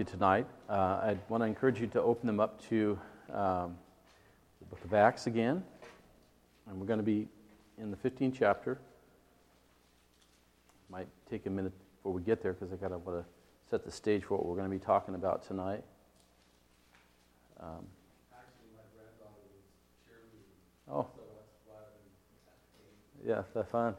you tonight. I want to encourage you to open them up to the book of Acts again. And we're going to be in the 15th chapter. Might take a minute before we get there because I want to set the stage for what we're going to be talking about tonight. Actually, my granddaughter was cheerleading. Oh. So that's why I've been. Yeah, that's fun.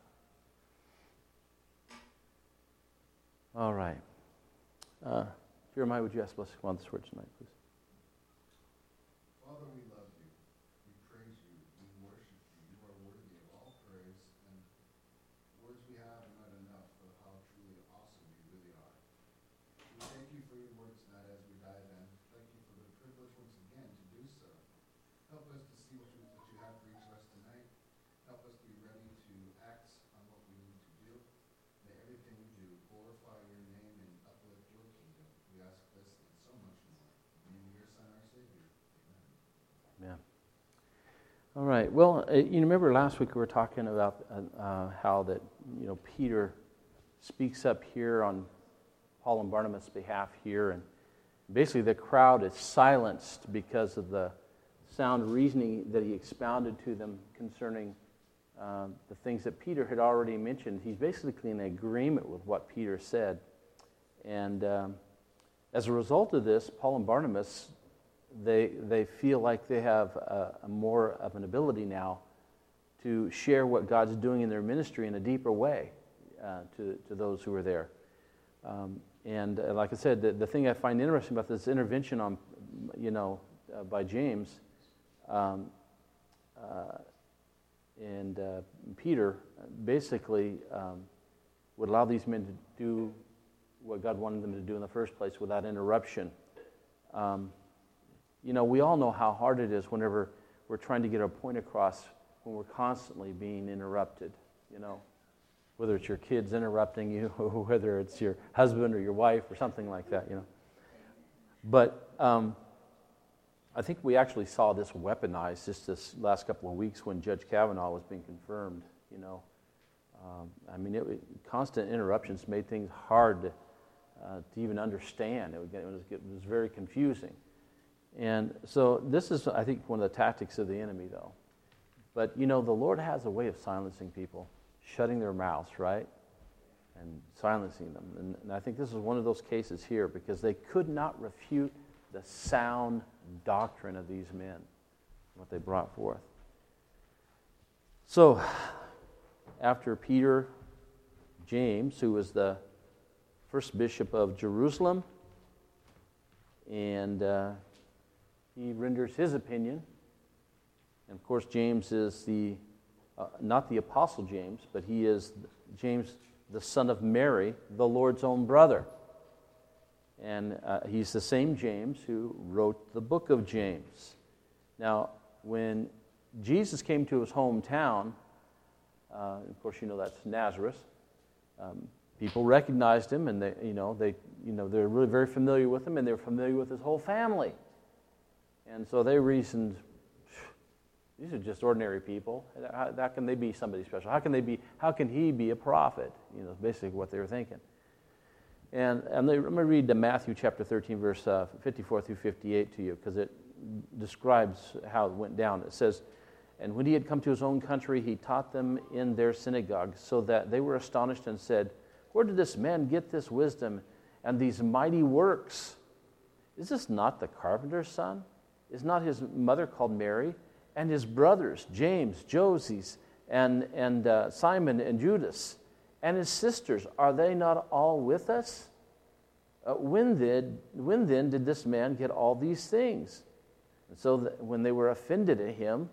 All right. Jeremiah, would you ask blessing on this word tonight, please? Father, we love you. We praise you. We worship you. You are worthy of all praise. And words we have are not enough for how truly awesome you really are. We thank you for your word tonight as we dive in. Thank you for the privilege once again to do so. Help us to see what you have for each of us tonight. Help us be ready to act on what we need to do. May everything we do glorify your name and uplift your kingdom. We ask this and so much more. In the name of your Son, our Savior. Amen. Yeah. All right. Well, you remember last week we were talking about how that Peter speaks up here on Paul and Barnabas' behalf here, and basically the crowd is silenced because of the sound reasoning that he expounded to them concerning the things that Peter had already mentioned. He's basically in agreement with what Peter said. And as a result of this, Paul and Barnabas, they feel like they have a more of an ability now to share what God's doing in their ministry in a deeper way to those who are there. And like I said, the thing I find interesting about this intervention on, by James and Peter basically would allow these men to do what God wanted them to do in the first place without interruption. We all know how hard it is whenever we're trying to get our point across when we're constantly being interrupted, whether it's your kids interrupting you or whether it's your husband or your wife or something like that, But I think we actually saw this weaponized just this last couple of weeks when Judge Kavanaugh was being confirmed, constant interruptions made things hard to even understand. It was very confusing. And so this is, I think, one of the tactics of the enemy, though. But, the Lord has a way of silencing people, shutting their mouths, right? And silencing them. And I think this is one of those cases here because they could not refute the sound doctrine of these men, what they brought forth. So, after Peter, James, who was the first bishop of Jerusalem, and he renders his opinion. And of course, James is not the Apostle James, but he is James, the son of Mary, the Lord's own brother. And he's the same James who wrote the book of James. Now, when Jesus came to his hometown, of course, that's Nazareth. People recognized him, and they're really very familiar with him, and they're familiar with his whole family. And so they reasoned, these are just ordinary people. How can they be somebody special? How can he be a prophet? Basically what they were thinking. And let me read Matthew chapter 13, verse 54 through 58 to you, because it describes how it went down. It says, "And when he had come to his own country, he taught them in their synagogue, so that they were astonished and said, 'Where did this man get this wisdom and these mighty works? Is this not the carpenter's son? Is not his mother called Mary? And his brothers, James, Joses, and Simon and Judas? And his sisters, are they not all with us? When then did this man get all these things?' And so when they were offended at him,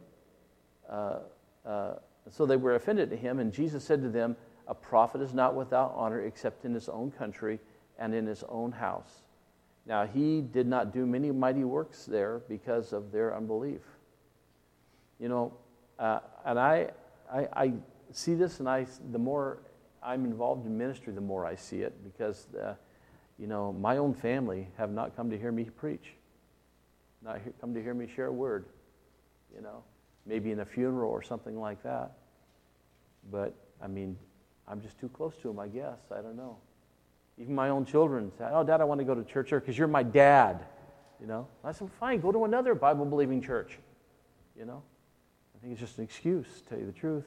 and Jesus said to them, 'A prophet is not without honor except in his own country and in his own house.' Now he did not do many mighty works there because of their unbelief." And I see this, and the more I'm involved in ministry, the more I see it, because my own family have not come to hear me preach, come to hear me share a word, maybe in a funeral or something like that. But I'm just too close to them, I guess. I don't know. Even my own children say, "Oh, Dad, I want to go to church because you're my dad." You know, I said, "Fine, go to another Bible-believing church." You know, I think it's just an excuse, to tell you the truth.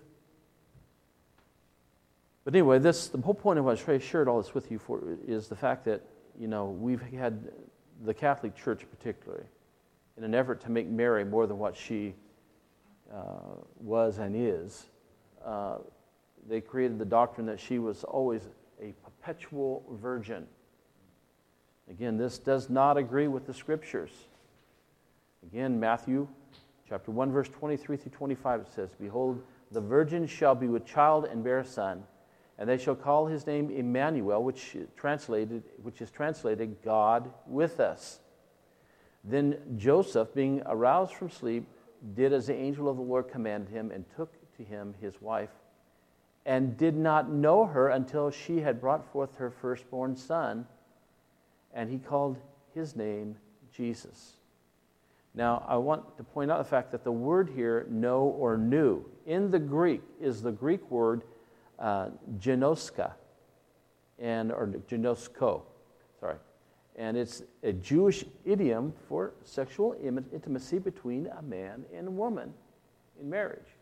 But anyway, the whole point of why I shared all this with you for is the fact that, you know, we've had the Catholic Church particularly, in an effort to make Mary more than what she was and is, they created the doctrine that she was always a perpetual virgin. Again, this does not agree with the Scriptures. Again, Matthew chapter 1, verse 23 through 25, it says, "Behold, the virgin shall be with child and bear a son, and they shall call his name Emmanuel," which is translated God with us. Then Joseph, being aroused from sleep, did as the angel of the Lord commanded him, and took to him his wife, and did not know her until she had brought forth her firstborn son, and he called his name Jesus. Now, I want to point out the fact that the word here, know or knew, in the Greek is the Greek word genoska, or genosko, and it's a Jewish idiom for sexual intimacy between a man and a woman in marriage.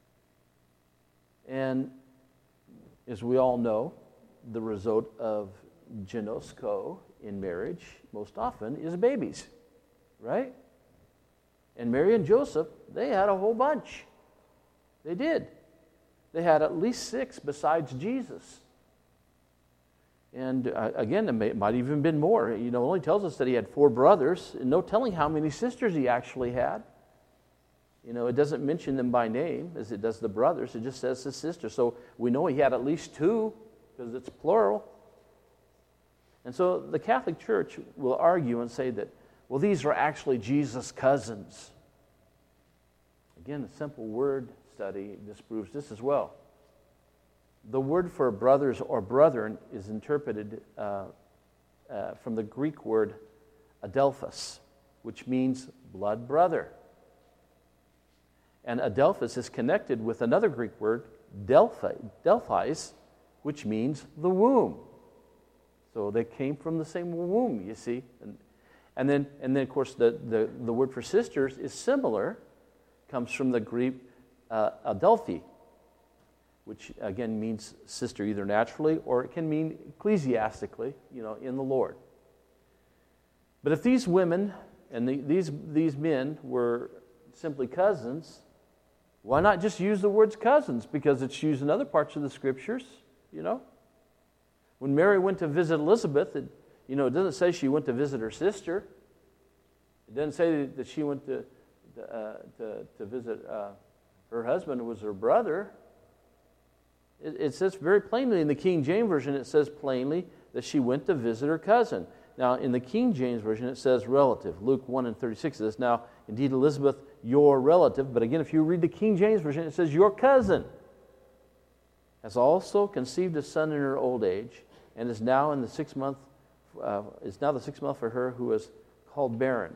And as we all know, the result of genosko in marriage most often is babies, right? And Mary and Joseph, they had a whole bunch. They did. They had at least 6 besides Jesus. And again, it might even been more. You know, it only tells us that he had 4 brothers, and no telling how many sisters he actually had. You know, it doesn't mention them by name as it does the brothers. It just says his sister. So we know he had at least 2 because it's plural. And so the Catholic Church will argue and say that, well, these are actually Jesus' cousins. Again, a simple word study disproves this as well. The word for brothers or brethren is interpreted from the Greek word adelphos, which means blood brother. And adelphos is connected with another Greek word, delphis, which means the womb. So they came from the same womb, you see. And then of course, the word for sisters is similar, comes from the Greek adelphi, which again means sister either naturally or it can mean ecclesiastically, you know, in the Lord. But if these women and these men were simply cousins, why not just use the words cousins? Because it's used in other parts of the Scriptures, you know. When Mary went to visit Elizabeth, it doesn't say she went to visit her sister. It doesn't say that she went to visit her husband, who was her brother. It says very plainly in the King James Version, it says plainly that she went to visit her cousin. Now, in the King James Version, it says relative. Luke 1:36 says, "Now, indeed, Elizabeth, your relative," but again, if you read the King James Version, it says, "your cousin has also conceived a son in her old age, and is now in the 6th month, the 6th month for her who is called barren."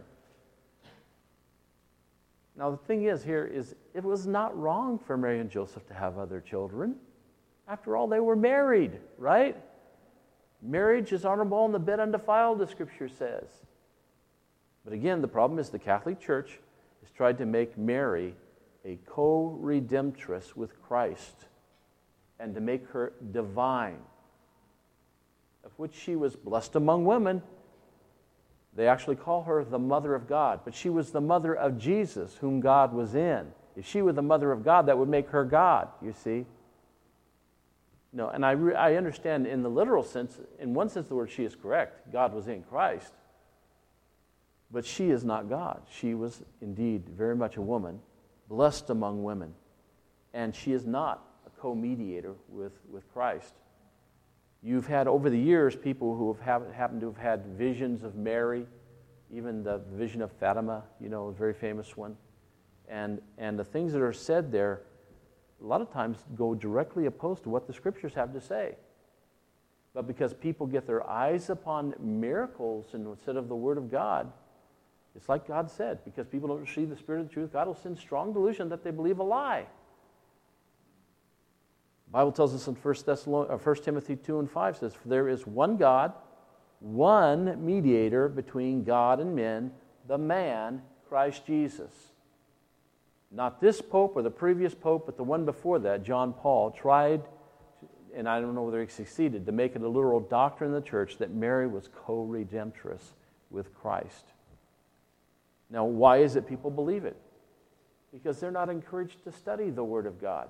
Now, the thing is here is it was not wrong for Mary and Joseph to have other children. After all, they were married, right? Marriage is honorable and the bed undefiled, the Scripture says. But again, the problem is the Catholic Church has tried to make Mary a co-redemptress with Christ and to make her divine, of which she was blessed among women. They actually call her the Mother of God, but she was the mother of Jesus, whom God was in. If she were the mother of God, that would make her God, you see. No, and I understand in the literal sense, in one sense the word she is correct. God was in Christ. But she is not God. She was indeed very much a woman, blessed among women. And she is not a co-mediator with Christ. You've had over the years people who have happened to have had visions of Mary, even the vision of Fatima, a very famous one. And the things that are said there, a lot of times go directly opposed to what the Scriptures have to say. But because people get their eyes upon miracles instead of the Word of God, it's like God said, because people don't receive the Spirit of the truth, God will send strong delusion that they believe a lie. Bible tells us in 1 Timothy 2 and 5 says, "For there is one God, one mediator between God and men, the man, Christ Jesus." Not this pope or the previous pope, but the one before that, John Paul, tried, and I don't know whether he succeeded, to make it a literal doctrine in the church that Mary was co-redemptress with Christ. Now, why is it people believe it? Because they're not encouraged to study the Word of God.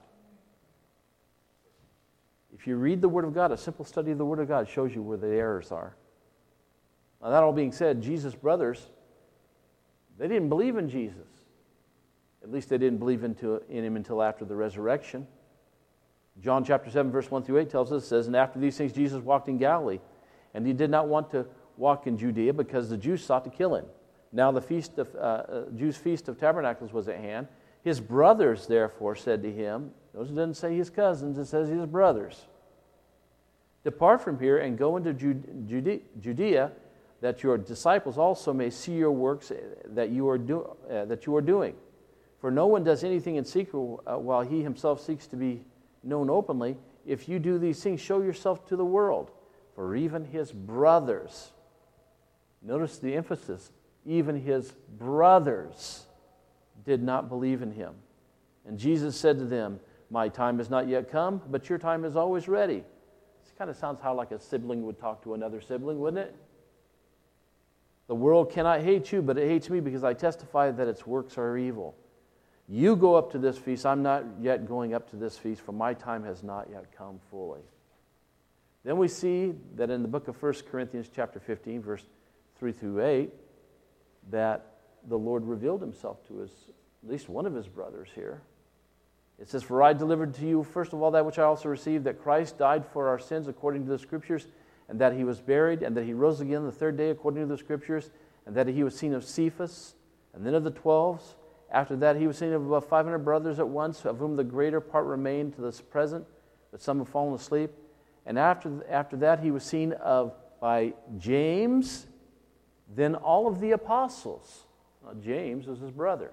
If you read the Word of God, a simple study of the Word of God shows you where the errors are. Now, that all being said, Jesus' brothers, they didn't believe in Jesus. At least they didn't believe in him until after the resurrection. John chapter 7, verse 1 through 8 tells us, it says, "And after these things Jesus walked in Galilee, and he did not want to walk in Judea because the Jews sought to kill him. Now the Jews' feast of tabernacles was at hand. His brothers therefore said to him," notice it doesn't say his cousins, it says his brothers, "Depart from here and go into Judea, that your disciples also may see your works that you are doing. For no one does anything in secret while he himself seeks to be known openly. If you do these things, show yourself to the world." For even his brothers, notice the emphasis, even his brothers did not believe in him. And Jesus said to them, "My time has not yet come, but your time is always ready." This kind of sounds how like a sibling would talk to another sibling, wouldn't it? "The world cannot hate you, but it hates me because I testify that its works are evil. You go up to this feast. I'm not yet going up to this feast, for my time has not yet come fully." Then we see that in the book of 1 Corinthians chapter 15, verse 3 through 8, that the Lord revealed himself to at least one of his brothers here. It says, "For I delivered to you first of all that which I also received, that Christ died for our sins according to the Scriptures, and that he was buried, and that he rose again the third day according to the Scriptures, and that he was seen of Cephas, and then of the 12. After that he was seen of about 500 brothers at once, of whom the greater part remain to this present, but some have fallen asleep. And after that he was seen of by James, then all of the apostles." Now, James was his brother.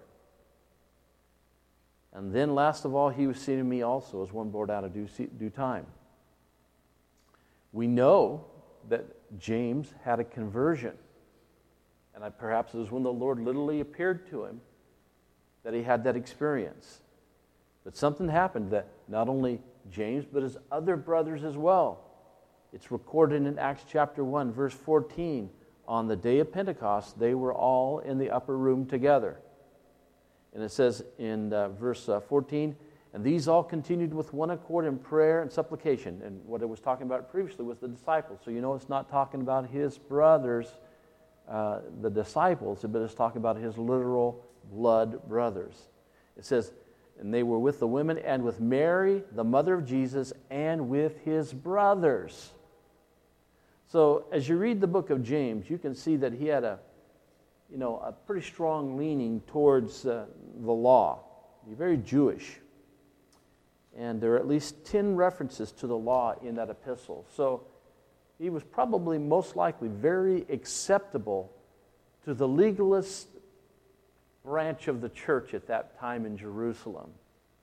"And then last of all he was seen of me also, as one born out of due time." We know that James had a conversion. And perhaps it was when the Lord literally appeared to him that he had that experience. But something happened that not only James, but his other brothers as well. It's recorded in Acts chapter 1, verse 14. On the day of Pentecost, they were all in the upper room together. And it says in verse 14, "And these all continued with one accord in prayer and supplication." And what it was talking about previously was the disciples. So you know it's not talking about his brothers, the disciples, but it's talking about his literal blood brothers. It says, "And they were with the women and with Mary, the mother of Jesus, and with his brothers." So as you read the book of James, you can see that he had a pretty strong leaning towards the law. He's very Jewish. And there are at least 10 references to the law in that epistle. So he was probably most likely very acceptable to the legalist branch of the church at that time in Jerusalem.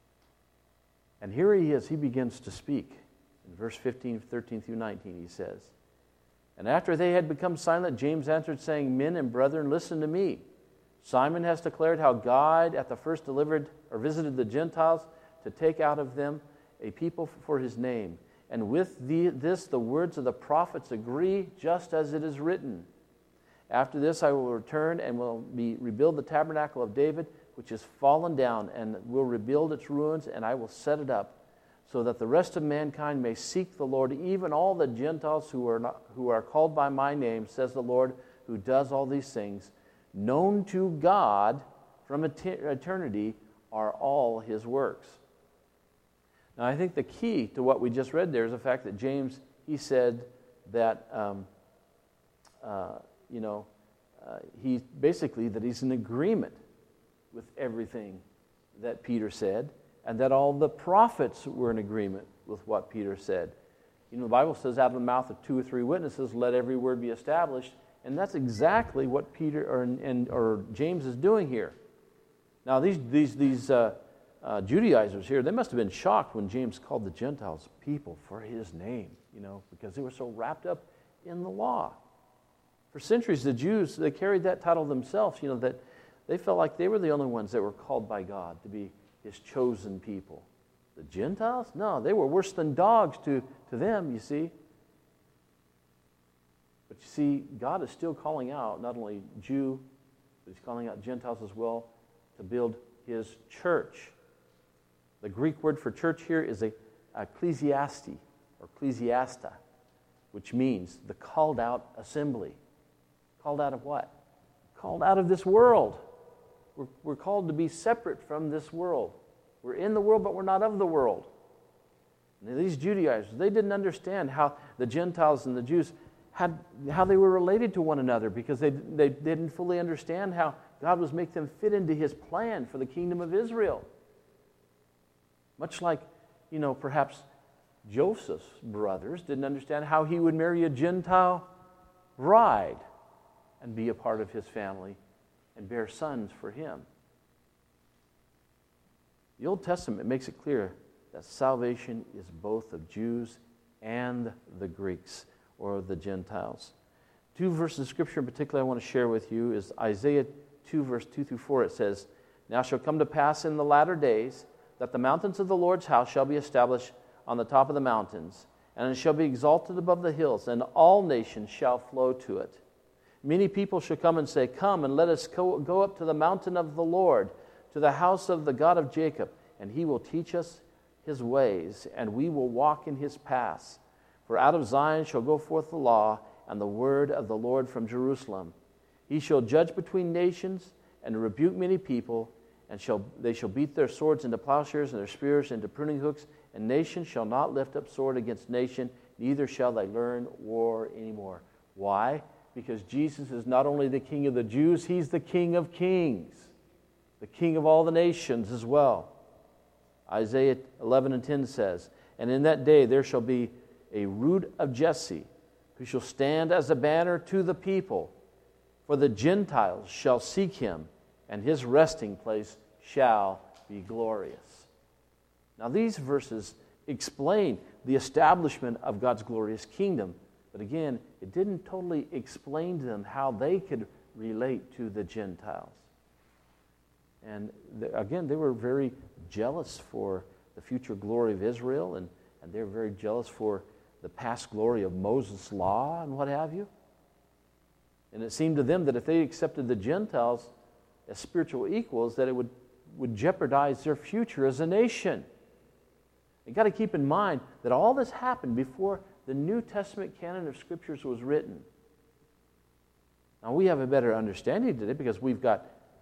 And here he is, he begins to speak. In verse 15, 13 through 19, he says, "And after they had become silent, James answered, saying, 'Men and brethren, listen to me. Simon has declared how God at the first delivered or visited the Gentiles to take out of them a people for his name. And with this the words of the prophets agree, just as it is written. After this I will return and will rebuild the tabernacle of David, which is fallen down, and will rebuild its ruins, and I will set it up, so that the rest of mankind may seek the Lord, even all the Gentiles who are called by my name, says the Lord, who does all these things. Known to God from eternity are all his works.'" Now, I think the key to what we just read there is the fact that James, he said that, he's in agreement with everything that Peter said, and that all the prophets were in agreement with what Peter said. The Bible says, out of the mouth of 2 or 3 witnesses, let every word be established, and that's exactly what Peter or James is doing here. Now, these Judaizers here, they must have been shocked when James called the Gentiles people for his name, because they were so wrapped up in the law. For centuries, the Jews, they carried that title themselves, that they felt like they were the only ones that were called by God to be his chosen people. The Gentiles? No, they were worse than dogs to them, you see. But you see, God is still calling out not only Jew, but he's calling out Gentiles as well to build his church. The Greek word for church here is ecclesiasti or ecclesiasta, which means the called out assembly. Called out of what? Called out of this world. We're called to be separate from this world. We're in the world, but we're not of the world. And these Judaizers, they didn't understand how the Gentiles and the Jews how they were related to one another, because they didn't fully understand how God was making them fit into his plan for the kingdom of Israel. Much like, perhaps Joseph's brothers didn't understand how he would marry a Gentile bride and be a part of his family and bear sons for him. The Old Testament makes it clear that salvation is both of Jews and the Greeks, or the Gentiles. 2 verses of Scripture in particular I want to share with you is Isaiah 2, verse 2 through 4. It says, "Now shall come to pass in the latter days that the mountains of the Lord's house shall be established on the top of the mountains, and it shall be exalted above the hills, and all nations shall flow to it. Many people shall come and say, Come, and let us go up to the mountain of the Lord, to the house of the God of Jacob, and he will teach us his ways, and we will walk in his paths. For out of Zion shall go forth the law, and the word of the Lord from Jerusalem. He shall judge between nations, and rebuke many people, and they shall beat their swords into plowshares, and their spears into pruning hooks, and nation shall not lift up sword against nation, neither shall they learn war anymore." Why? Because Jesus is not only the King of the Jews, he's the King of kings, the King of all the nations as well. Isaiah 11 and 10 says, "And in that day there shall be a root of Jesse, who shall stand as a banner to the people. For the Gentiles shall seek him, and his resting place shall be glorious." Now these verses explain the establishment of God's glorious kingdom, but again, it didn't totally explain to them how they could relate to the Gentiles. And again, they were very jealous for the future glory of Israel, and they were very jealous for the past glory of Moses' law and what have you. And it seemed to them that if they accepted the Gentiles as spiritual equals, that it would jeopardize their future as a nation. You've got to keep in mind that all this happened before the New Testament canon of Scriptures was written. Now we have a better understanding today because we've got,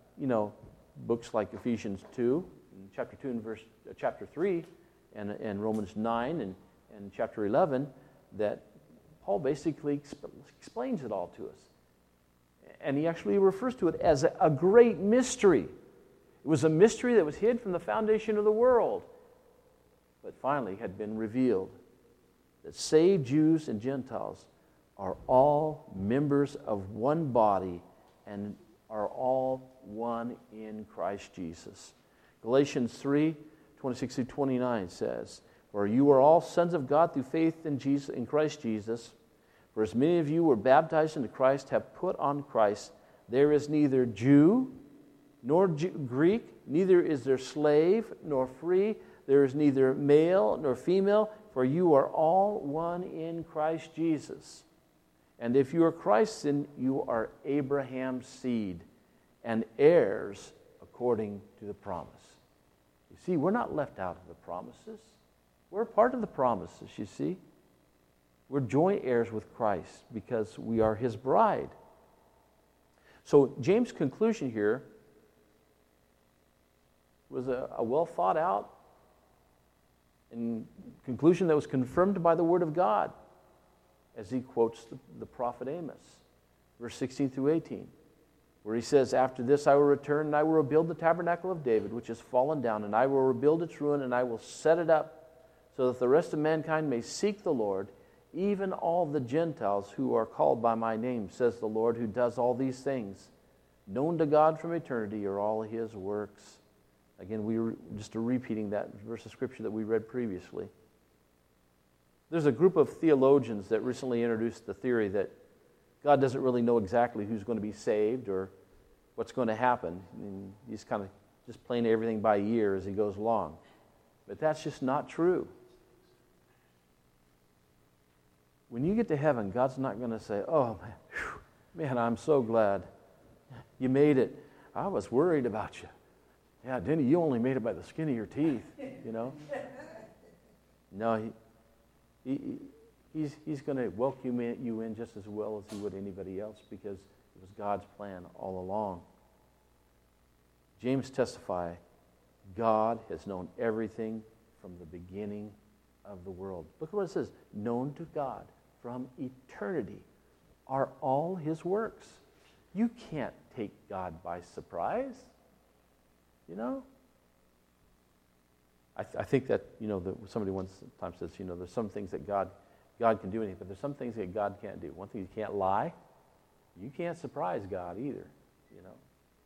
books like Ephesians 2, chapter 2 and chapter 3, and Romans 9 and chapter 11, that Paul basically explains it all to us. And he actually refers to it as a great mystery. It was a mystery that was hid from the foundation of the world, but finally had been revealed. That saved Jews and Gentiles are all members of one body and are all one in Christ Jesus. Galatians 3, 26 through 29 says, "For you are all sons of God through faith in Christ Jesus. For as many of you were baptized into Christ have put on Christ. There is neither Jew nor Greek, neither is there slave nor free. There is neither male nor female, for you are all one in Christ Jesus. And if you are Christ's, then you are Abraham's seed and heirs according to the promise." You see, we're not left out of the promises. We're a part of the promises, you see. We're joint heirs with Christ because we are his bride. So James' conclusion here was a well thought out and conclusion that was confirmed by the Word of God, as he quotes the prophet Amos, verse 16 through 18, where he says, "After this I will return, and I will rebuild the tabernacle of David, which is fallen down, and I will rebuild its ruin, and I will set it up, so that the rest of mankind may seek the Lord, even all the Gentiles who are called by my name, says the Lord, who does all these things. Known to God from eternity are all his works." Again, we were just repeating that verse of Scripture that we read previously. There's a group of theologians that recently introduced the theory that God doesn't really know exactly who's going to be saved or what's going to happen. I mean, he's kind of just playing everything by ear as he goes along. But that's just not true. When you get to heaven, God's not going to say, oh, man, I'm so glad you made it. I was worried about you. Yeah, Denny, you only made it by the skin of your teeth, you know. No, he's going to welcome you in just as well as he would anybody else because it was God's plan all along. James testifies, God has known everything from the beginning of the world. Look at what it says. Known to God from eternity are all his works. You can't take God by surprise. You know? I think that, you know, that somebody one time says, you know, there's some things that God can do anything, but there's some things that God can't do. One thing, you can't lie. You can't surprise God either, you know.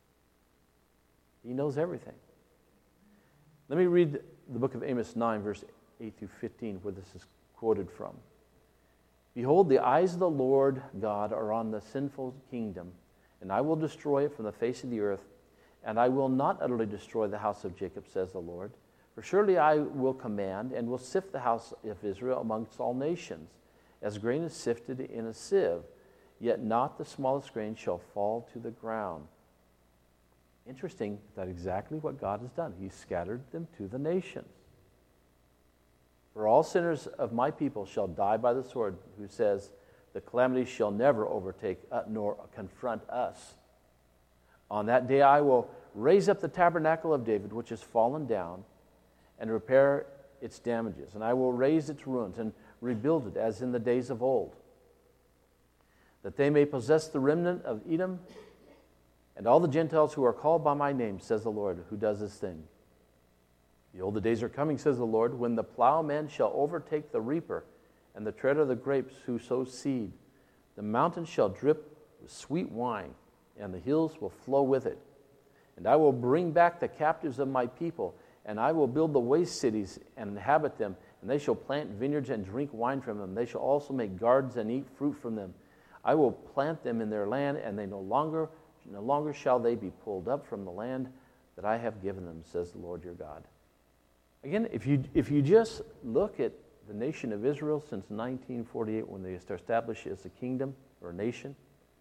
He knows everything. Let me read the book of Amos 9, verse 8 through 15, where this is quoted from. Behold, the eyes of the Lord God are on the sinful kingdom, and I will destroy it from the face of the earth, and I will not utterly destroy the house of Jacob, says the Lord. For surely I will command and will sift the house of Israel amongst all nations, as grain is sifted in a sieve, yet not the smallest grain shall fall to the ground. Interesting, that's exactly what God has done. He's scattered them to the nations. For all sinners of my people shall die by the sword, who says, the calamity shall never overtake nor confront us. On that day I will raise up the tabernacle of David, which is fallen down, and repair its damages. And I will raise its ruins and rebuild it as in the days of old, that they may possess the remnant of Edom and all the Gentiles who are called by my name, says the Lord, who does this thing. Behold, the days are coming, says the Lord, when the plowman shall overtake the reaper, and the treader of the grapes who sows seed. The mountains shall drip with sweet wine, and the hills will flow with it. And I will bring back the captives of my people, and I will build the waste cities and inhabit them, and they shall plant vineyards and drink wine from them. They shall also make gardens and eat fruit from them. I will plant them in their land, and they no longer shall they be pulled up from the land that I have given them, says the Lord your God. Again, if you just look at the nation of Israel since 1948, when they established as a kingdom or a nation,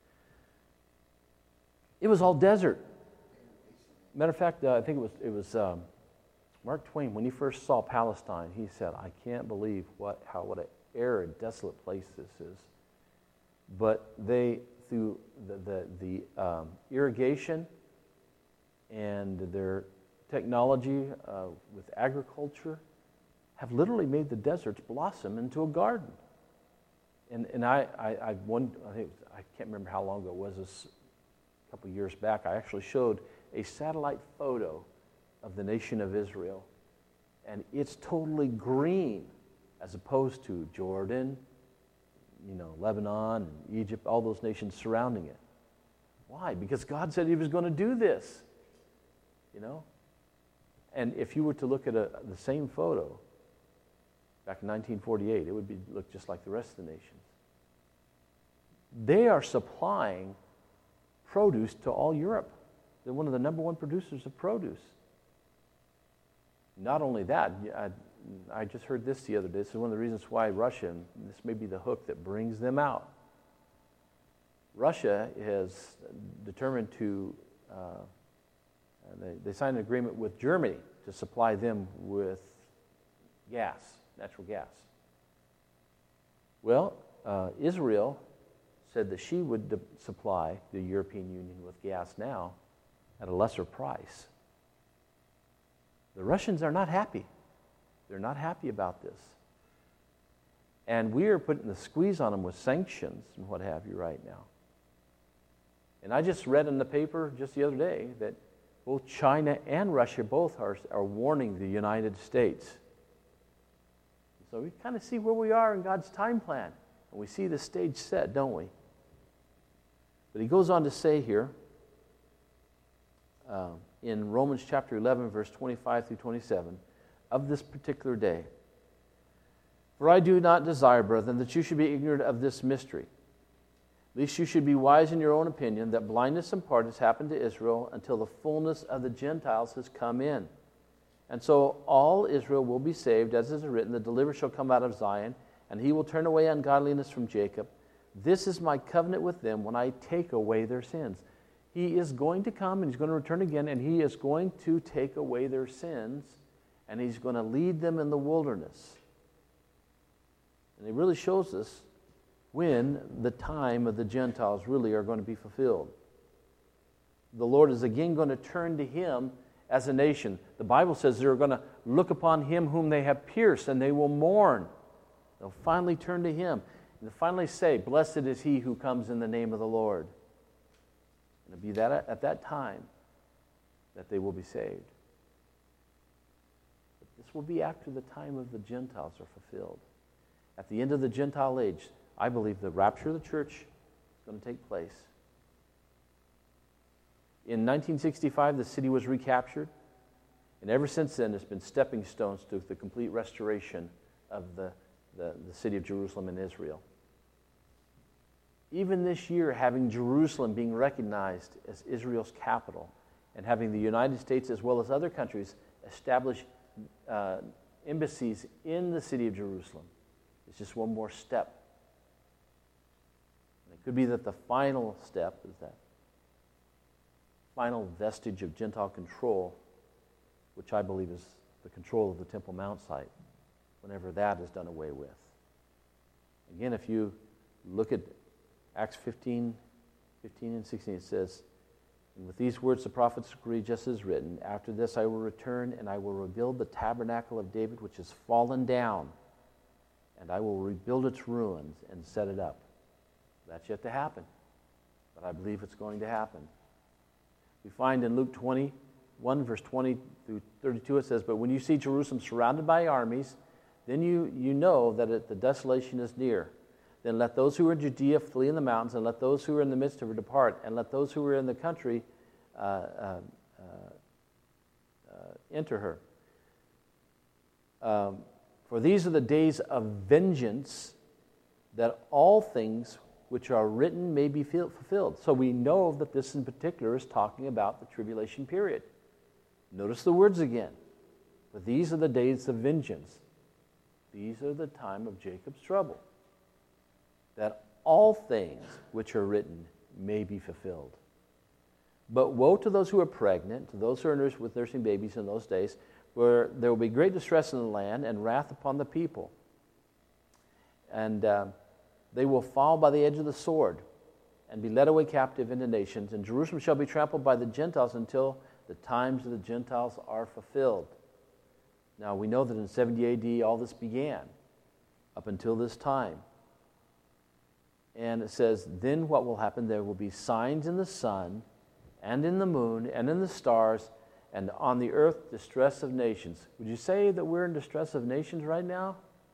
it was all desert. Matter of fact, I think it was Mark Twain, when he first saw Palestine, he said, I can't believe what an arid, desolate place this is. But they, through the irrigation and their technology with agriculture, have literally made the deserts blossom into a garden. And I can't remember how long ago it was, this a couple years back, I actually showed a satellite photo of the nation of Israel, and it's totally green as opposed to Jordan, you know, Lebanon, and Egypt, all those nations surrounding it. Why? Because God said he was going to do this, you know. And if you were to look at the same photo back in 1948, it would look just like the rest of the nations. They are supplying produce to all Europe. They're one of the number one producers of produce. Not only that, I just heard this the other day. This is one of the reasons why Russia, and this may be the hook that brings them out. Russia has determined to, they signed an agreement with Germany to supply them with gas, natural gas. Well, Israel said that she would supply the European Union with gas now at a lesser price. The Russians are not happy. They're not happy about this. And we are putting the squeeze on them with sanctions and what have you right now. And I just read in the paper just the other day that both China and Russia both are warning the United States. So we kind of see where we are in God's time plan. And we see the stage set, don't we? But he goes on to say here, in Romans chapter 11, verse 25 through 27, of this particular day. For I do not desire, brethren, that you should be ignorant of this mystery. Lest you should be wise in your own opinion, that blindness in part has happened to Israel until the fullness of the Gentiles has come in. And so all Israel will be saved, as is written, the deliverer shall come out of Zion, and he will turn away ungodliness from Jacob. This is my covenant with them when I take away their sins. He is going to come, and he's going to return again, and he is going to take away their sins, and he's going to lead them in the wilderness. And it really shows us when the time of the Gentiles really are going to be fulfilled. The Lord is again going to turn to him as a nation. The Bible says they're going to look upon him whom they have pierced, and they will mourn. They'll finally turn to him. And they'll finally say, blessed is he who comes in the name of the Lord. And it'll be that at that time that they will be saved. But this will be after the time of the Gentiles are fulfilled. At the end of the Gentile age, I believe the rapture of the church is going to take place. In 1965, the city was recaptured, and ever since then, it's been stepping stones to the complete restoration of the city of Jerusalem in Israel. Even this year, having Jerusalem being recognized as Israel's capital, and having the United States as well as other countries establish embassies in the city of Jerusalem, it's just one more step. And it could be that the final step is that final vestige of Gentile control, which I believe is the control of the Temple Mount site, whenever that is done away with. Again, if you look at Acts 15 and 16, it says, and with these words the prophets agree, just as written, after this I will return, and I will rebuild the tabernacle of David, which has fallen down, and I will rebuild its ruins and set it up. That's yet to happen, but I believe it's going to happen. We find in Luke 21, verse 20 through 32, it says, but when you see Jerusalem surrounded by armies, then you know that the desolation is near. Then let those who are in Judea flee in the mountains, and let those who are in the midst of her depart, and let those who are in the country enter her. For these are the days of vengeance, that all things which are written may be fulfilled. So we know that this in particular is talking about the tribulation period. Notice the words again. For these are the days of vengeance. These are the time of Jacob's trouble. That all things which are written may be fulfilled. But woe to those who are pregnant, to those who are with nursing babies in those days, where there will be great distress in the land and wrath upon the people. And they will fall by the edge of the sword and be led away captive into nations. And Jerusalem shall be trampled by the Gentiles until the times of the Gentiles are fulfilled. Now, we know that in 70 AD all this began up until this time. And it says, then what will happen? There will be signs in the sun and in the moon and in the stars, and on the earth distress of nations. Would you say that we're in distress of nations right now?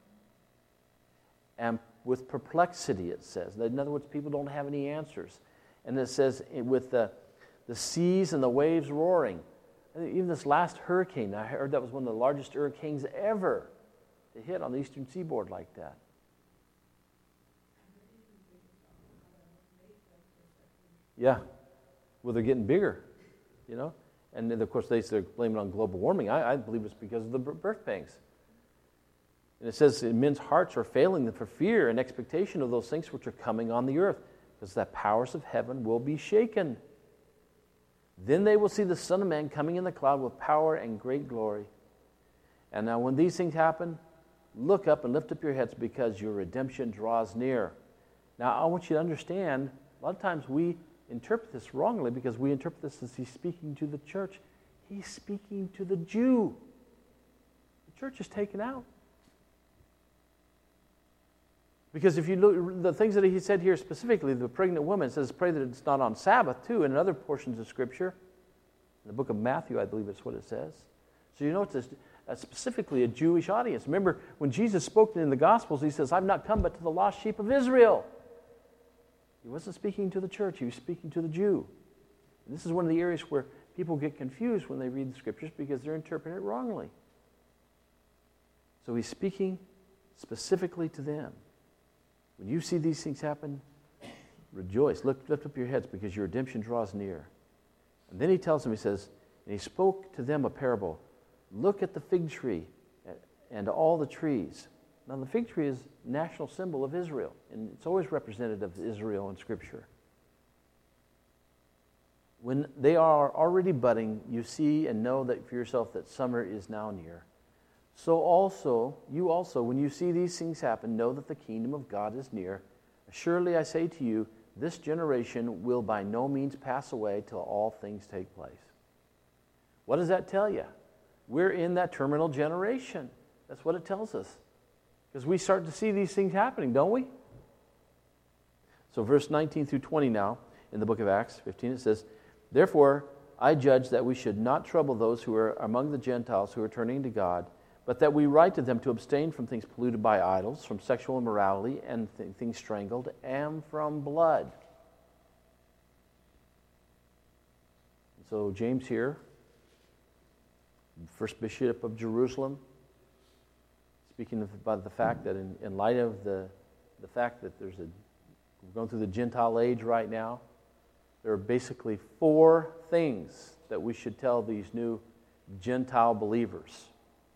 And with perplexity, it says. In other words, people don't have any answers. And it says, with the seas and the waves roaring. Even this last hurricane, I heard that was one of the largest hurricanes ever to hit on the eastern seaboard like that. Yeah. Well, they're getting bigger, you know. And then, of course, they're blaming it on global warming. I believe it's because of the birth pangs. And it says men's hearts are failing them for fear and expectation of those things which are coming on the earth, because the powers of heaven will be shaken. Then they will see the Son of Man coming in the cloud with power and great glory. And now when these things happen, look up and lift up your heads, because your redemption draws near. Now I want you to understand, a lot of times we interpret this wrongly, because we interpret this as he's speaking to the church. He's speaking to the Jew. The church is taken out. Because if you look, the things that he said here specifically, the pregnant woman says, pray that it's not on Sabbath too, and in other portions of Scripture. In the book of Matthew, I believe it's what it says. So you know it's specifically a Jewish audience. Remember, when Jesus spoke in the Gospels, he says, I've not come but to the lost sheep of Israel. He wasn't speaking to the church, he was speaking to the Jew. And this is one of the areas where people get confused when they read the Scriptures because they're interpreting it wrongly. So he's speaking specifically to them. When you see these things happen, rejoice. Lift up your heads because your redemption draws near. And then he tells them, he says, and he spoke to them a parable. Look at the fig tree and all the trees. Now the fig tree is a national symbol of Israel, and it's always representative of Israel in Scripture. When they are already budding, you see and know that for yourself that summer is now near. So also, you also, when you see these things happen, know that the kingdom of God is near. Surely I say to you, this generation will by no means pass away till all things take place. What does that tell you? We're in that terminal generation. That's what it tells us. Because we start to see these things happening, don't we? So verse 19 through 20 now, in the book of Acts 15, it says, Therefore I judge that we should not trouble those who are among the Gentiles who are turning to God, but that we write to them to abstain from things polluted by idols, from sexual immorality, and things strangled, and from blood. So James here, first bishop of Jerusalem, speaking about the fact that in light of the fact that we're going through the Gentile age right now, there are basically 4 things that we should tell these new Gentile believers.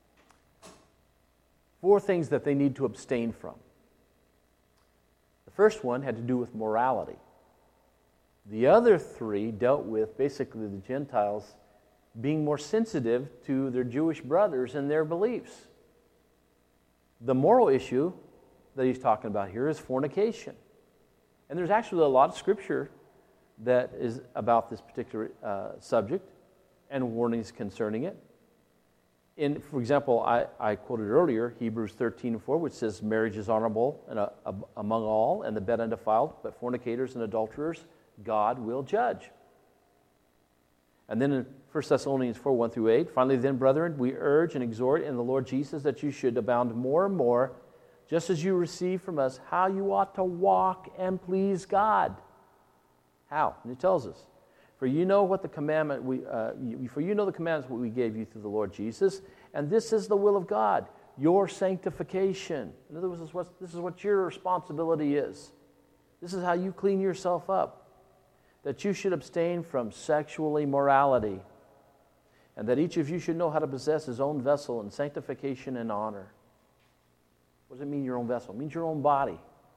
4 things that they need to abstain from. The first one had to do with morality. The other 3 dealt with basically the Gentiles being more sensitive to their Jewish brothers and their beliefs. The moral issue that he's talking about here is fornication. And there's actually a lot of scripture that is about this particular subject and warnings concerning it. For example, I quoted earlier Hebrews 13:4, which says marriage is honorable among all, and the bed undefiled, but fornicators and adulterers God will judge. And then in 1 Thessalonians 4:1 through 8, finally then, brethren, we urge and exhort in the Lord Jesus that you should abound more and more, just as you receive from us how you ought to walk and please God. How? And it tells us. For you know what the commandment the commandments we gave you through the Lord Jesus, and this is the will of God, your sanctification. In other words, this is what your responsibility is. This is how you clean yourself up. That you should abstain from sexual immorality, and that each of you should know how to possess his own vessel in sanctification and honor. What does it mean, your own vessel? It means your own body.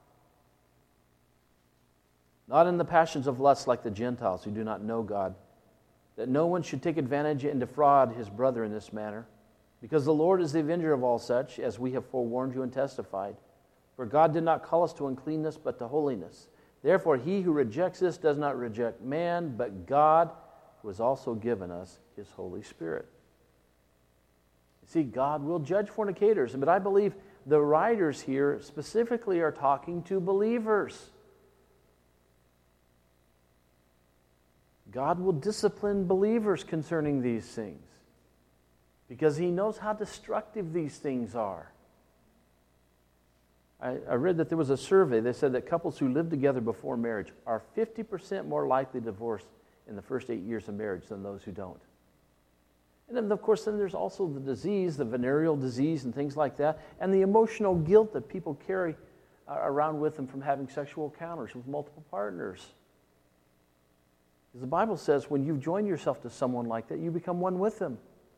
Not in the passions of lust like the Gentiles who do not know God, that no one should take advantage and defraud his brother in this manner, because the Lord is the avenger of all such, as we have forewarned you and testified. For God did not call us to uncleanness, but to holiness. Therefore, he who rejects this does not reject man, but God, who has also given us his Holy Spirit. You see, God will judge fornicators, but I believe the writers here specifically are talking to believers. God will discipline believers concerning these things because he knows how destructive these things are. I read that there was a survey that said that couples who live together before marriage are 50% more likely to divorce in the first 8 years of marriage than those who don't. And then, of course, there's also the disease, the venereal disease and things like that, and the emotional guilt that people carry around with them from having sexual encounters with multiple partners. Because the Bible says when you join yourself to someone like that, you become one with them.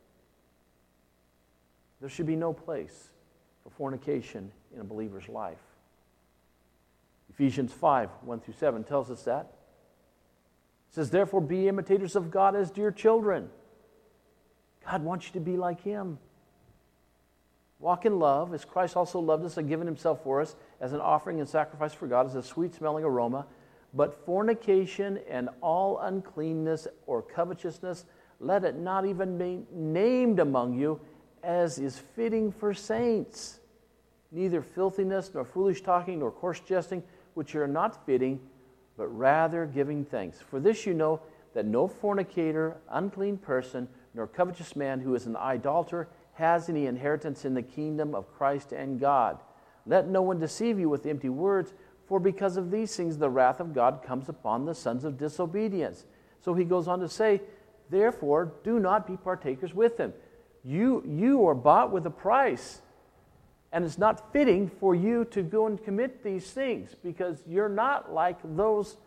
There should be no place for fornication in a believer's life. Ephesians 5:1 through 7 tells us that. It says, therefore be imitators of God as dear children. God wants you to be like him. Walk in love as Christ also loved us and given himself for us as an offering and sacrifice for God, as a sweet-smelling aroma. But fornication and all uncleanness or covetousness, let it not even be named among you, as is fitting for saints. Neither filthiness, nor foolish talking, nor coarse jesting, which are not fitting, but rather giving thanks. For this you know, that no fornicator, unclean person, nor covetous man who is an idolater has any inheritance in the kingdom of Christ and God. Let no one deceive you with empty words, for because of these things the wrath of God comes upon the sons of disobedience. So he goes on to say, Therefore, do not be partakers with them. You are bought with a price, and it's not fitting for you to go and commit these things, because you're not like those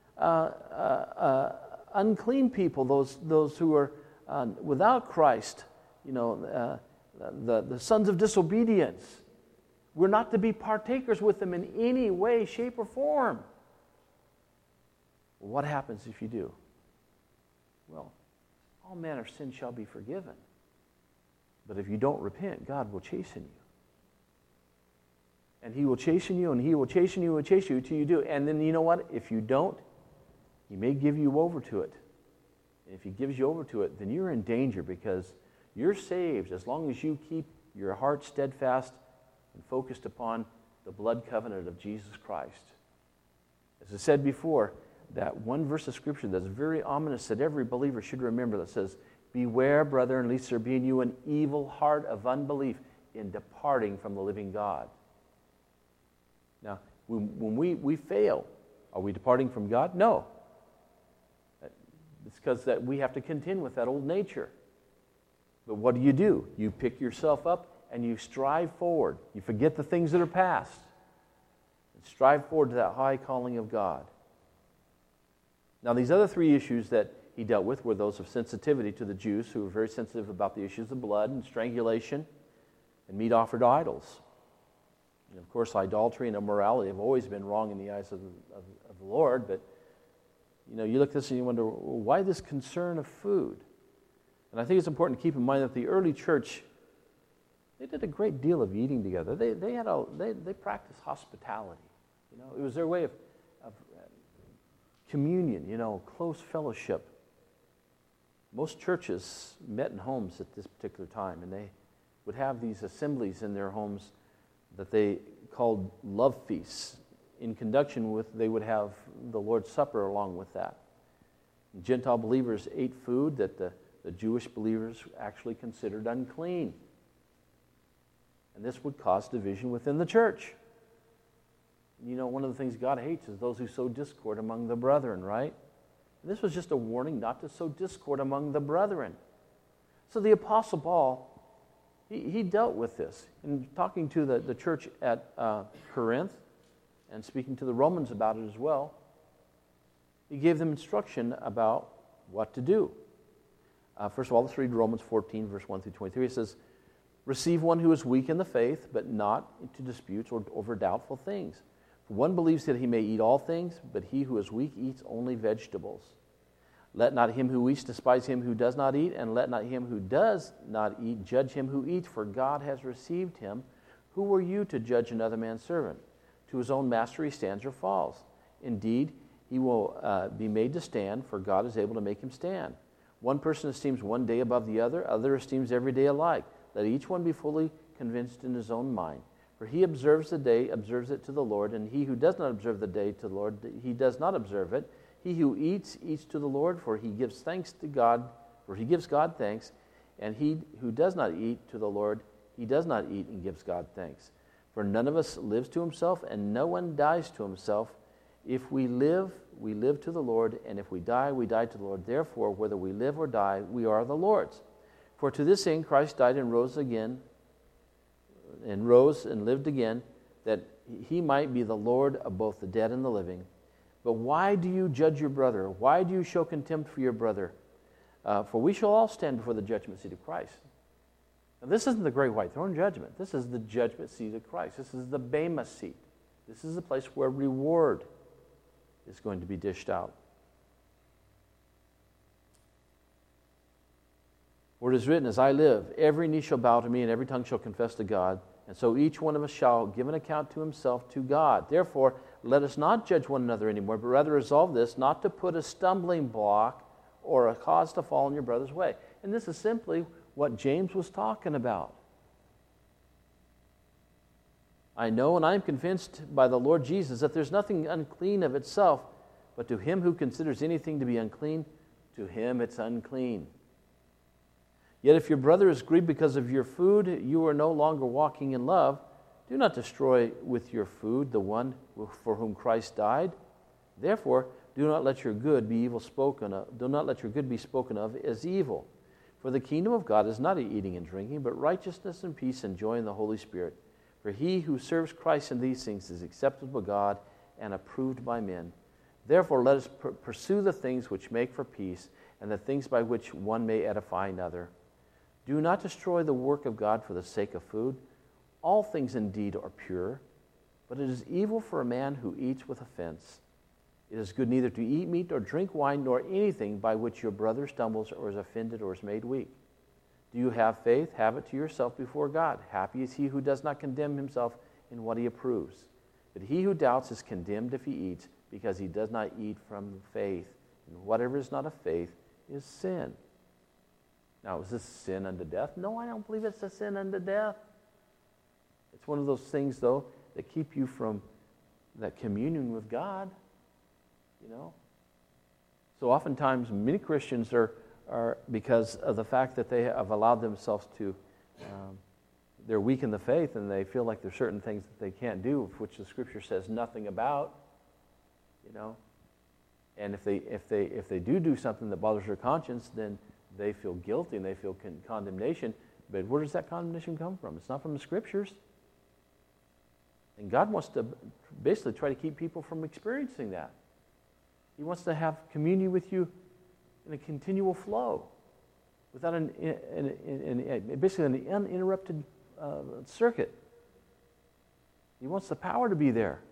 unclean people, those who are without Christ, the sons of disobedience. We're not to be partakers with them in any way, shape, or form. What happens if you do? Well, all manner of sin shall be forgiven. But if you don't repent, God will chasten you. And He will chasten you, and He will chasten you, and chasten you till you do. And then you know what? If you don't, He may give you over to it. And if He gives you over to it, then you're in danger, because you're saved as long as you keep your heart steadfast and focused upon the blood covenant of Jesus Christ. As I said before, that one verse of Scripture that's very ominous that every believer should remember, that says, "Beware, brethren, lest there be in you an evil heart of unbelief in departing from the living God." Now, when we fail, are we departing from God? No. It's because that we have to contend with that old nature. But what do? You pick yourself up and you strive forward. You forget the things that are past and strive forward to that high calling of God. Now, these other three issues that he dealt with were those of sensitivity to the Jews, who were very sensitive about the issues of blood and strangulation and meat offered to idols. And of course, idolatry and immorality have always been wrong in the eyes of the Lord, but you look at this and you wonder, well, why this concern of food? And I think it's important to keep in mind that the early church, they did a great deal of eating together. They practiced hospitality. It was their way of communion, close fellowship. Most churches met in homes at this particular time, and they would have these assemblies in their homes that they called love feasts. In conjunction with, they would have the Lord's Supper along with that. Gentile believers ate food that the Jewish believers actually considered unclean. And this would cause division within the church. One of the things God hates is those who sow discord among the brethren, right? And this was just a warning not to sow discord among the brethren. So the Apostle Paul, he dealt with this. In talking to the church at Corinth and speaking to the Romans about it as well, he gave them instruction about what to do. First of all, let's read Romans 14, verse 1 through 23. It says, "Receive one who is weak in the faith, but not into disputes or over doubtful things. For one believes that he may eat all things, but he who is weak eats only vegetables. Let not him who eats despise him who does not eat, and let not him who does not eat judge him who eats, for God has received him. Who are you to judge another man's servant? To his own master he stands or falls. Indeed, he will be made to stand, for God is able to make him stand. One person esteems one day above the other esteems every day alike. Let each one be fully convinced in his own mind. For he observes the day, observes it to the Lord, and he who does not observe the day to the Lord, he does not observe it. He who eats, eats to the Lord, for he gives thanks to God, for he gives God thanks. And he who does not eat to the Lord, he does not eat and gives God thanks. For none of us lives to himself, and no one dies to himself. If we live to the Lord, and if we die to the Lord. Therefore, whether we live or die, we are the Lord's. For to this end Christ died and rose and lived again, that he might be the Lord of both the dead and the living. But why do you judge your brother? Why do you show contempt for your brother? For we shall all stand before the judgment seat of Christ." Now, this isn't the great white throne judgment. This is the judgment seat of Christ. This is the Bema seat. This is the place where reward is going to be dished out. For it is written, "As I live, every knee shall bow to me, and every tongue shall confess to God. And so each one of us shall give an account to himself to God. Therefore, let us not judge one another anymore, but rather resolve this, not to put a stumbling block or a cause to fall in your brother's way." And this is simply what James was talking about. "I know and I am convinced by the Lord Jesus that there's nothing unclean of itself, but to him who considers anything to be unclean, to him it's unclean. Yet if your brother is grieved because of your food, you are no longer walking in love. Do not destroy with your food the one for whom Christ died. Therefore, do not let your good be evil spoken of. Do not let your good be spoken of as evil. For the kingdom of God is not eating and drinking, but righteousness and peace and joy in the Holy Spirit. For he who serves Christ in these things is acceptable by God and approved by men. Therefore, let us pursue the things which make for peace and the things by which one may edify another. Do not destroy the work of God for the sake of food. All things indeed are pure, but it is evil for a man who eats with offense. It is good neither to eat meat or drink wine nor anything by which your brother stumbles or is offended or is made weak. Do you have faith? Have it to yourself before God. Happy is he who does not condemn himself in what he approves. But he who doubts is condemned if he eats, because he does not eat from faith. And whatever is not of faith is sin. Now, is this sin unto death? No, I don't believe it's a sin unto death. It's one of those things, though, that keep you from that communion with God. You know? So oftentimes, many Christians are because of the fact that they have allowed themselves to, they're weak in the faith, and they feel like there's certain things that they can't do, which the Scripture says nothing about. You know, and if they do something that bothers their conscience, then they feel guilty and they feel condemnation. But where does that condemnation come from? It's not from the Scriptures. And God wants to basically try to keep people from experiencing that. He wants to have communion with you in a continual flow, without basically an uninterrupted circuit. He wants the power to be there.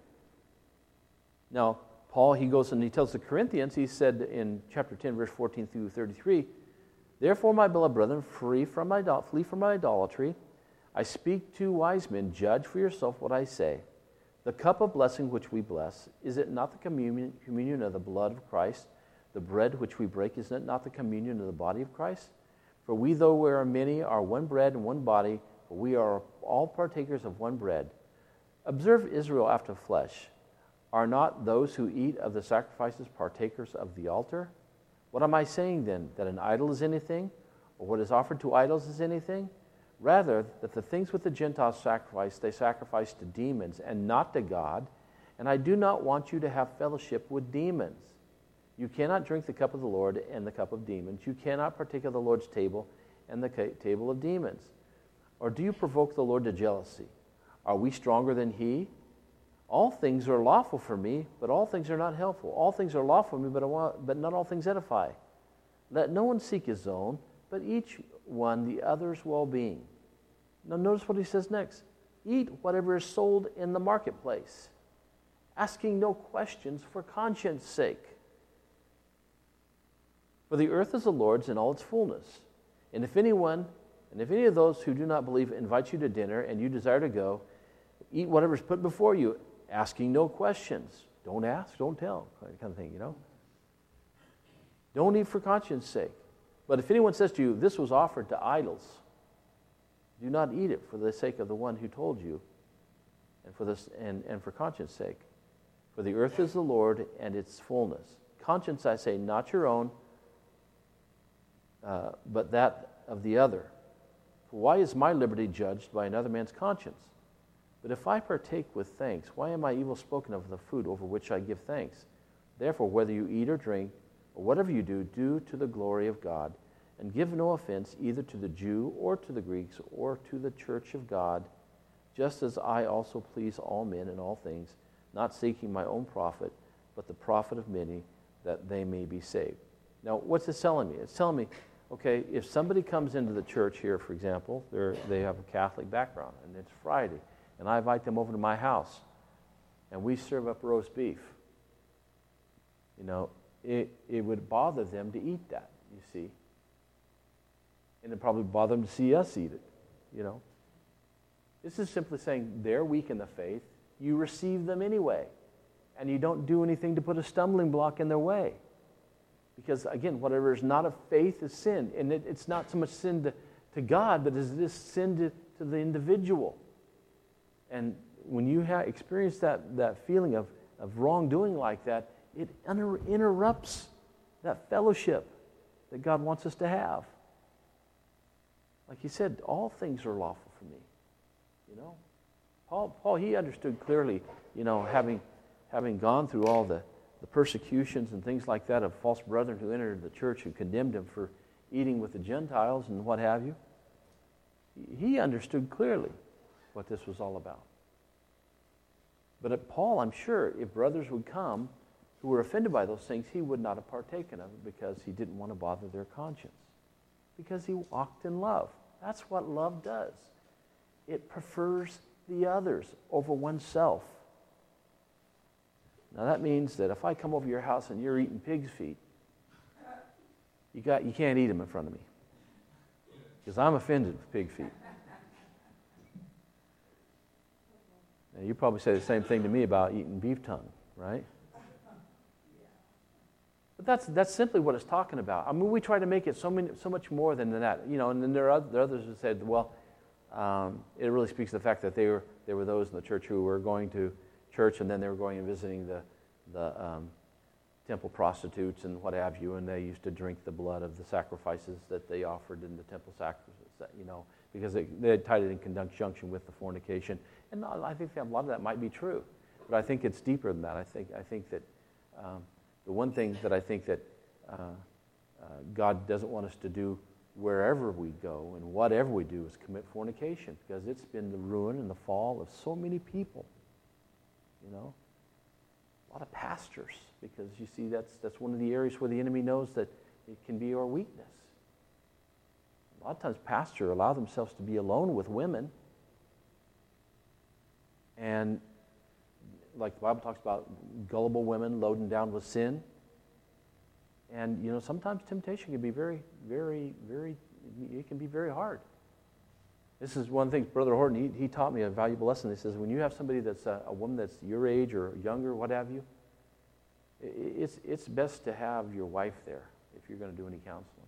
Now, Paul, he goes and he tells the Corinthians, he said in chapter 10, verse 14 through 33, Therefore, my beloved brethren, flee from idolatry. I speak to wise men, judge for yourself what I say. The cup of blessing which we bless, is it not the communion of the blood of Christ? The bread which we break, is it not the communion of the body of Christ? For we, though we are many, are one bread and one body, for we are all partakers of one bread. Observe Israel after flesh. Are not those who eat of the sacrifices partakers of the altar? What am I saying then? That an idol is anything? Or what is offered to idols is anything? Rather, that the things which the Gentiles sacrifice, they sacrifice to demons and not to God. And I do not want you to have fellowship with demons. You cannot drink the cup of the Lord and the cup of demons. You cannot partake of the Lord's table and the table of demons. Or do you provoke the Lord to jealousy? Are we stronger than he? All things are lawful for me, but all things are not helpful. All things are lawful for me, but not all things edify. Let no one seek his own, but each one the other's well-being. Now notice what he says next. Eat whatever is sold in the marketplace, asking no questions for conscience sake. For the earth is the Lord's in all its fullness. And if any of those who do not believe invite you to dinner and you desire to go, eat whatever is put before you, asking no questions. Don't ask, don't tell, kind of thing, you know. Don't eat for conscience sake. But if anyone says to you, this was offered to idols, do not eat it for the sake of the one who told you, and for conscience sake. For the earth is the Lord and its fullness. Conscience, I say, not your own, but that of the other. For why is my liberty judged by another man's conscience? But if I partake with thanks, why am I evil spoken of the food over which I give thanks? Therefore, whether you eat or drink, or whatever you do, do to the glory of God, and give no offense either to the Jew or to the Greeks or to the church of God, just as I also please all men in all things, not seeking my own profit, but the profit of many, that they may be saved. Now, what's this telling me? It's telling me, okay, if somebody comes into the church here, for example, they have a Catholic background, and it's Friday, and I invite them over to my house, and we serve up roast beef. You know, it would bother them to eat that, you see. And it'd probably bother them to see us eat it, you know. This is simply saying they're weak in the faith. You receive them anyway, and you don't do anything to put a stumbling block in their way. Because, again, whatever is not of faith is sin. And it's not so much sin to God, but it is sin to the individual. And when you experience that feeling of wrongdoing like that, it interrupts that fellowship that God wants us to have. Like he said, all things are lawful for me. You know, Paul, he understood clearly, you know, having gone through all the persecutions and things like that of false brethren who entered the church and condemned him for eating with the Gentiles and what have you, he understood clearly what this was all about. But at Paul, I'm sure, if brothers would come who were offended by those things, he would not have partaken of it because he didn't want to bother their conscience. Because he walked in love. That's what love does. It prefers the others over oneself. Now that means that if I come over your house and you're eating pig's feet, you can't eat them in front of me. Because I'm offended with pig feet. Now you probably say the same thing to me about eating beef tongue, right? But that's simply what it's talking about. I mean, we try to make it so much more than that. You know, and then there are others who said, well, it really speaks to the fact that there were those in the church who were going to church and then they were going and visiting the temple prostitutes and what have you, and they used to drink the blood of the sacrifices that they offered in the temple sacrifices, you know, because they had tied it in conjunction with the fornication. And I think a lot of that might be true, but I think it's deeper than that. I think that the one thing that I think that God doesn't want us to do wherever we go and whatever we do is commit fornication, because it's been the ruin and the fall of so many people, you know. A lot of pastors, because you see that's one of the areas where the enemy knows that it can be our weakness. A lot of times pastors allow themselves to be alone with women, and like the Bible talks about gullible women loading down with sin. And, you know, sometimes temptation can be very, very, very, it can be very hard. This is one of the things, Brother Horton, he taught me a valuable lesson. He says, when you have somebody that's a woman that's your age or younger, what have you, it's best to have your wife there if you're going to do any counseling,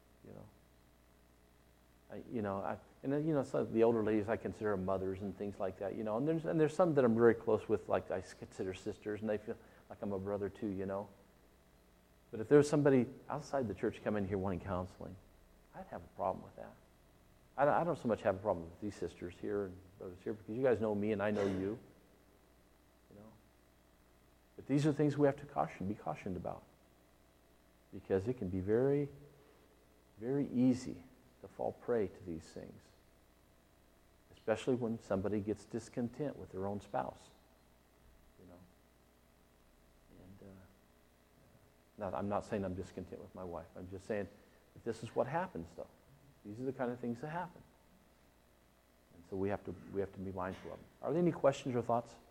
you know. Some of the older ladies I consider mothers and things like that, you know. And there's some that I'm very close with, like I consider sisters, and they feel like I'm a brother too, you know. But if there's somebody outside the church come in here wanting counseling, I'd have a problem with that. I don't so much have a problem with these sisters here and brothers here, because you guys know me and I know you, you know. But these are things we have to be cautioned about, because it can be very, very easy to fall prey to these things, especially when somebody gets discontent with their own spouse, you know. And now, I'm not saying I'm discontent with my wife. I'm just saying that this is what happens, though. These are the kind of things that happen. And so we have to be mindful of them. Are there any questions or thoughts?